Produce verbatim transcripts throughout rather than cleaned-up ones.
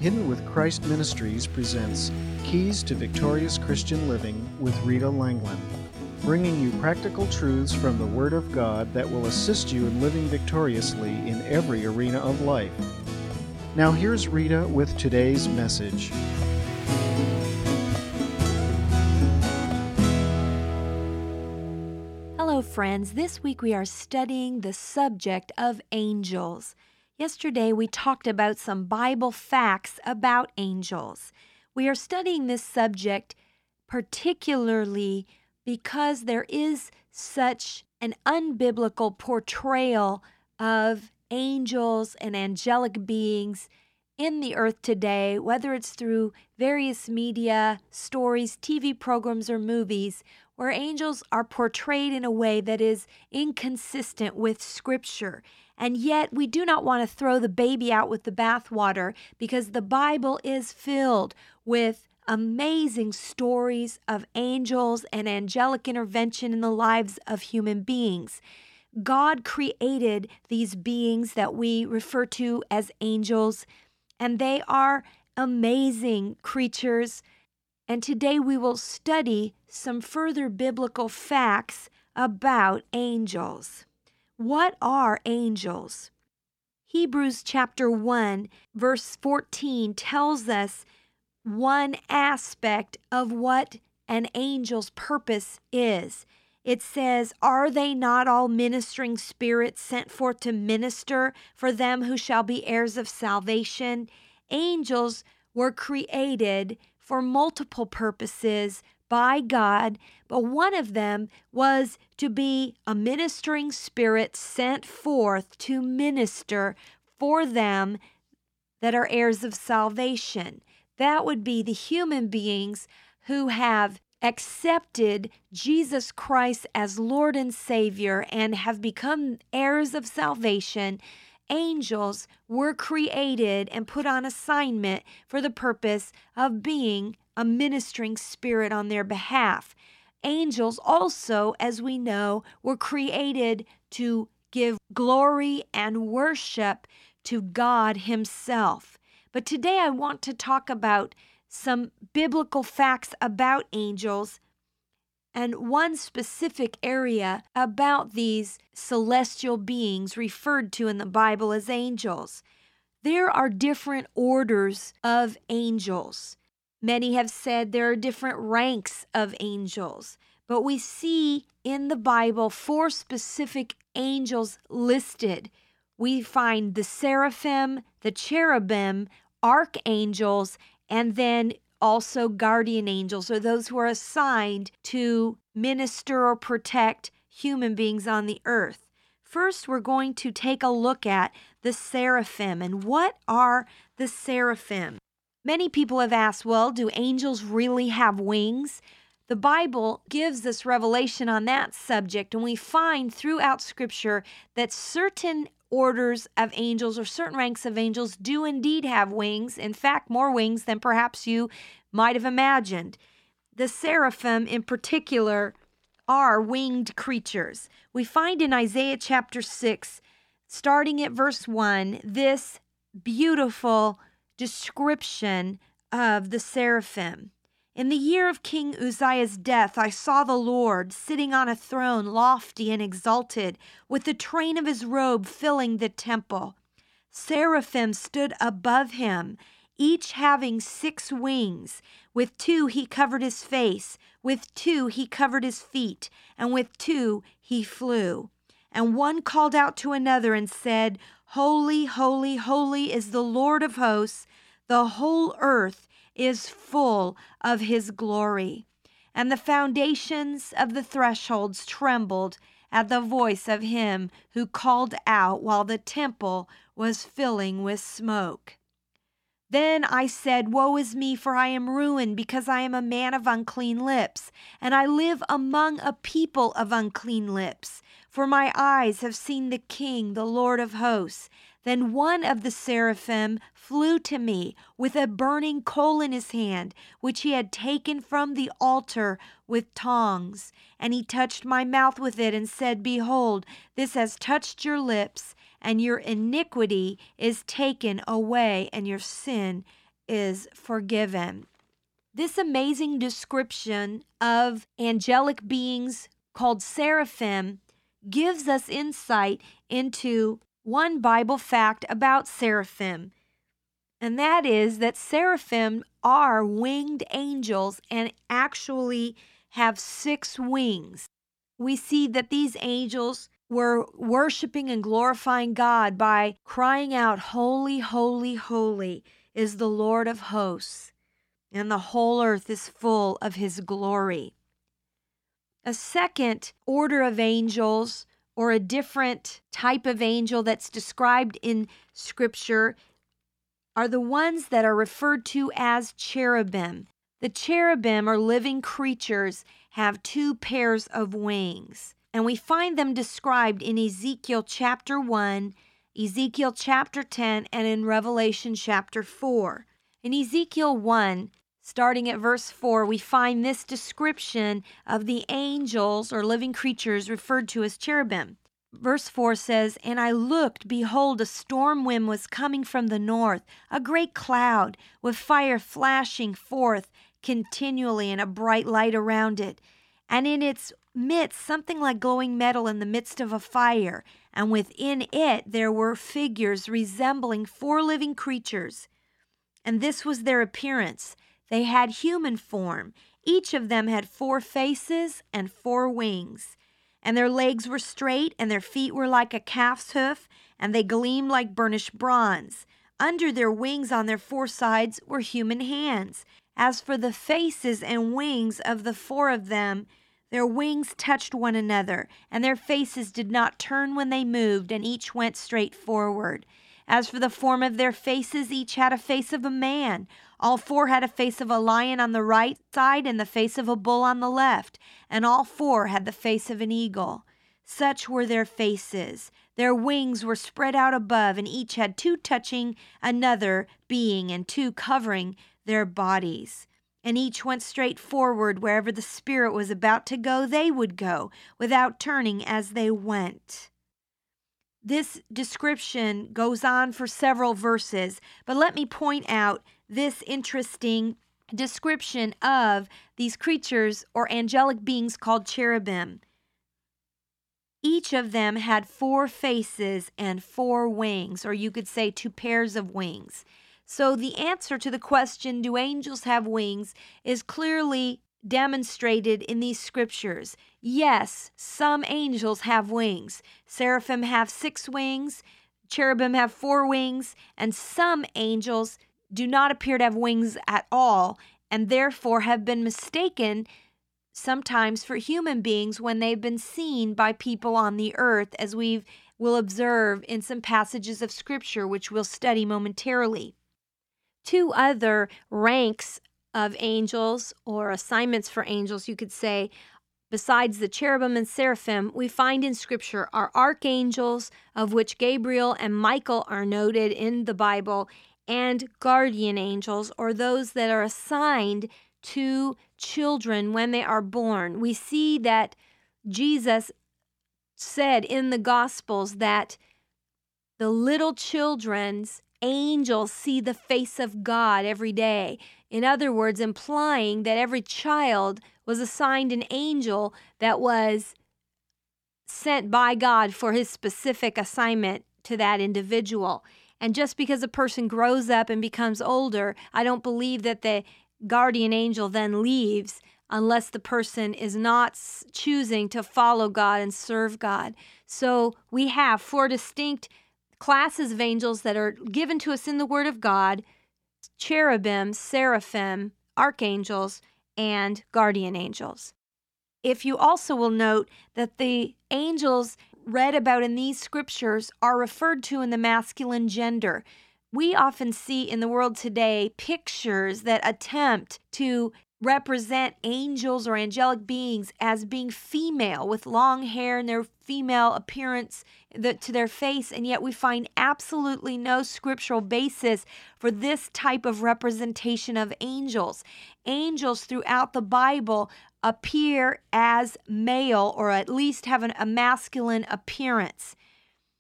Hidden with Christ Ministries presents Keys to Victorious Christian Living with Rita Langland, bringing you practical truths from the Word of God that will assist you in living victoriously in every arena of life. Now here's Rita with today's message. Hello, friends. This week we are studying the subject of angels. Yesterday we talked about some Bible facts about angels. We are studying this subject particularly because there is such an unbiblical portrayal of angels and angelic beings in the earth today, whether it's through various media, stories, T V programs, or movies, where angels are portrayed in a way that is inconsistent with Scripture. And yet we do not want to throw the baby out with the bathwater, because the Bible is filled with amazing stories of angels and angelic intervention in the lives of human beings. God created these beings that we refer to as angels, and they are amazing creatures. And today we will study some further biblical facts about angels. What are angels? Hebrews chapter one, verse fourteen tells us one aspect of what an angel's purpose is. It says, "Are they not all ministering spirits sent forth to minister for them who shall be heirs of salvation?" Angels were created for multiple purposes by God, but one of them was to be a ministering spirit sent forth to minister for them that are heirs of salvation. That would be the human beings who have accepted Jesus Christ as Lord and Savior and have become heirs of salvation. Angels were created and put on assignment for the purpose of being a ministering spirit on their behalf. Angels also, as we know, were created to give glory and worship to God Himself. But today I want to talk about some biblical facts about angels and one specific area about these celestial beings referred to in the Bible as angels. There are different orders of angels. Many have said there are different ranks of angels, but we see in the Bible four specific angels listed. We find the seraphim, the cherubim, archangels, and then also guardian angels, or those who are assigned to minister or protect human beings on the earth. First, we're going to take a look at the seraphim. And what are the seraphim? Many people have asked, well, do angels really have wings? The Bible gives us revelation on that subject, and we find throughout Scripture that certain orders of angels or certain ranks of angels do indeed have wings. In fact, more wings than perhaps you might have imagined. The seraphim in particular are winged creatures. We find in Isaiah chapter six, starting at verse one, this beautiful description of the seraphim. "In the year of King Uzziah's death, I saw the Lord sitting on a throne, lofty and exalted, with the train of his robe filling the temple. Seraphim stood above him, each having six wings. With two he covered his face, with two he covered his feet, and with two he flew. And one called out to another and said, 'Holy, holy, holy is the Lord of hosts. The whole earth is full of his glory.' And the foundations of the thresholds trembled at the voice of him who called out while the temple was filling with smoke. Then I said, 'Woe is me, for I am ruined, because I am a man of unclean lips, and I live among a people of unclean lips. For my eyes have seen the King, the Lord of hosts.' Then one of the seraphim flew to me with a burning coal in his hand, which he had taken from the altar with tongs. And he touched my mouth with it and said, 'Behold, this has touched your lips, and your iniquity is taken away, and your sin is forgiven. This amazing description of angelic beings called seraphim gives us insight into one Bible fact about seraphim, and that is that seraphim are winged angels and actually have six wings. We see that these angels were worshiping and glorifying God by crying out, "Holy, holy, holy is the Lord of hosts, and the whole earth is full of his glory." A second order of angels, or a different type of angel that's described in Scripture, are the ones that are referred to as cherubim. The cherubim, or living creatures, have two pairs of wings, and we find them described in Ezekiel chapter one, Ezekiel chapter ten, and in Revelation chapter four. In Ezekiel one, starting at verse four, we find this description of the angels or living creatures referred to as cherubim. Verse four says, "And I looked, behold, a storm wind was coming from the north, a great cloud, with fire flashing forth continually and a bright light around it. And in its midst something like glowing metal in the midst of a fire. And within it there were figures resembling four living creatures. And this was their appearance. They had human form. Each of them had four faces and four wings. And their legs were straight, and their feet were like a calf's hoof, and they gleamed like burnished bronze. Under their wings on their four sides were human hands. As for the faces and wings of the four of them, their wings touched one another, and their faces did not turn when they moved, and each went straight forward. As for the form of their faces, each had a face of a man. All four had a face of a lion on the right side and the face of a bull on the left, and all four had the face of an eagle. Such were their faces. Their wings were spread out above, and each had two touching another being and two covering their bodies. And each went straight forward. Wherever the Spirit was about to go, they would go, without turning as they went. This description goes on for several verses, but let me point out this interesting description of these creatures or angelic beings called cherubim. Each of them had four faces and four wings, or you could say two pairs of wings. So the answer to the question, do angels have wings, is clearly demonstrated in these scriptures. Yes, some angels have wings. Seraphim have six wings, cherubim have four wings, and some angels do not appear to have wings at all, and therefore have been mistaken sometimes for human beings when they've been seen by people on the earth, as we will observe in some passages of Scripture, which we'll study momentarily. Two other ranks of angels, or assignments for angels, you could say, besides the cherubim and seraphim, we find in Scripture are archangels, of which Gabriel and Michael are noted in the Bible, and guardian angels, or those that are assigned to children when they are born. We see that Jesus said in the Gospels that the little children's angels see the face of God every day. In other words, implying that every child was assigned an angel that was sent by God for his specific assignment to that individual. And just because a person grows up and becomes older, I don't believe that the guardian angel then leaves unless the person is not choosing to follow God and serve God. So we have four distinct classes of angels that are given to us in the Word of God: cherubim, seraphim, archangels, and guardian angels. If you also will note that the angels read about in these scriptures are referred to in the masculine gender. We often see in the world today pictures that attempt to represent angels or angelic beings as being female with long hair and their female appearance to their face, and yet we find absolutely no scriptural basis for this type of representation of angels. Angels throughout the Bible appear as male, or at least have an, a masculine appearance.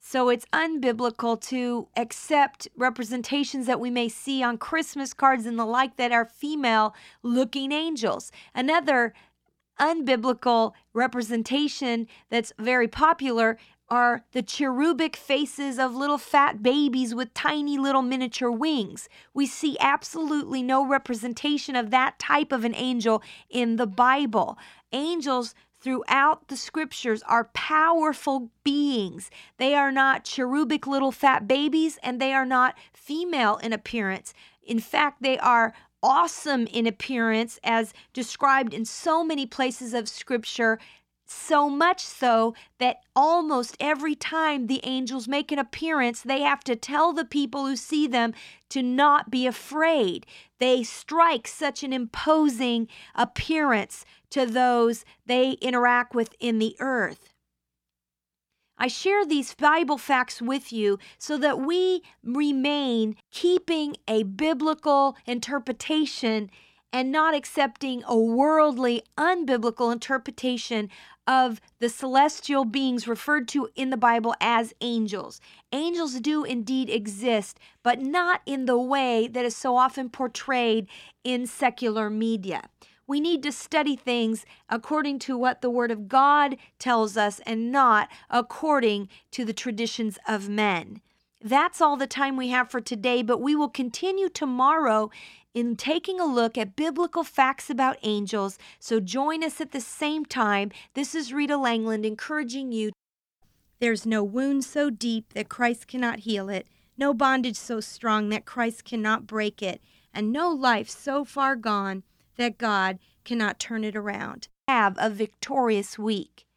So it's unbiblical to accept representations that we may see on Christmas cards and the like that are female-looking angels. Another unbiblical representation that's very popular are the cherubic faces of little fat babies with tiny little miniature wings. We see absolutely no representation of that type of an angel in the Bible. Angels throughout the scriptures are powerful beings. They are not cherubic little fat babies, and they are not female in appearance. In fact, they are awesome in appearance as described in so many places of scripture, so much so that almost every time the angels make an appearance, they have to tell the people who see them to not be afraid. They strike such an imposing appearance to those they interact with in the earth. I share these Bible facts with you so that we remain keeping a biblical interpretation and not accepting a worldly, unbiblical interpretation of the celestial beings referred to in the Bible as angels. Angels do indeed exist, but not in the way that is so often portrayed in secular media. We need to study things according to what the Word of God tells us and not according to the traditions of men. That's all the time we have for today, but we will continue tomorrow in taking a look at biblical facts about angels. So join us at the same time. This is Rita Langland encouraging you. There's no wound so deep that Christ cannot heal it, no bondage so strong that Christ cannot break it, and no life so far gone that God cannot turn it around. Have a victorious week.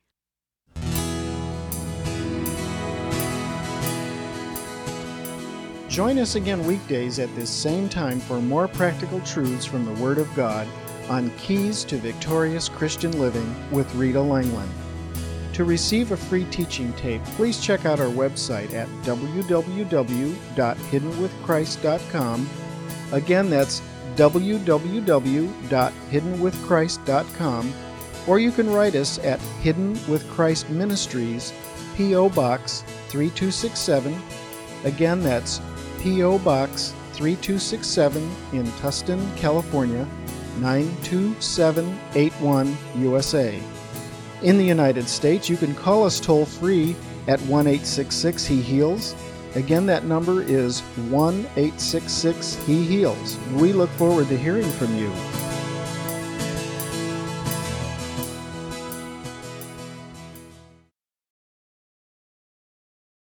Join us again weekdays at this same time for more practical truths from the Word of God on Keys to Victorious Christian Living with Rita Langland. To receive a free teaching tape, please check out our website at w w w dot hidden with christ dot com. Again, that's w w w dot hidden with christ dot com, or you can write us at Hidden with Christ Ministries, P O. Box three two six seven. Again, that's P O. Box three two six seven in Tustin, California, nine two seven eight one, U S A. In the United States, you can call us toll-free at one eight six six He Heals. Again, that number is one eight six six He Heals. We look forward to hearing from you.